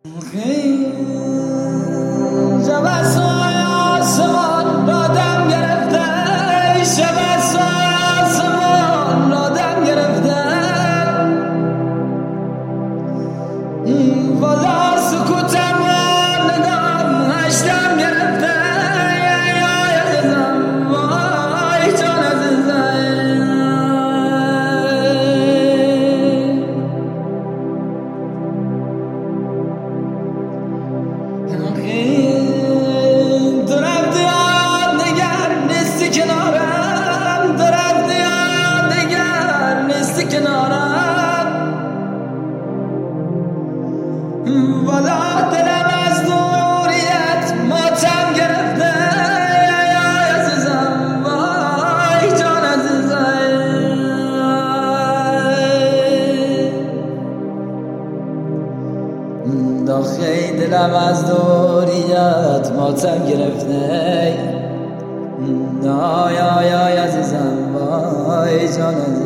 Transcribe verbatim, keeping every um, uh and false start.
شب از سایه آسمان رادم گرفته، شب از سایه آسمان رادم گرفته، والا سکوتم و نگام هشتم گرفته، یا عزیزم وای جان عزیزم. تو رفتی یاد نگر نیستی کنارم، تو رفتی یاد نگر نیستی کنارم، والا دلم از دوریت ماتم گرفته، یا عزیزم وای جان عزیزم. داخل دلم از دوریت ماتم گرفته، آی آی آی عزیزم وای جان عزیزم.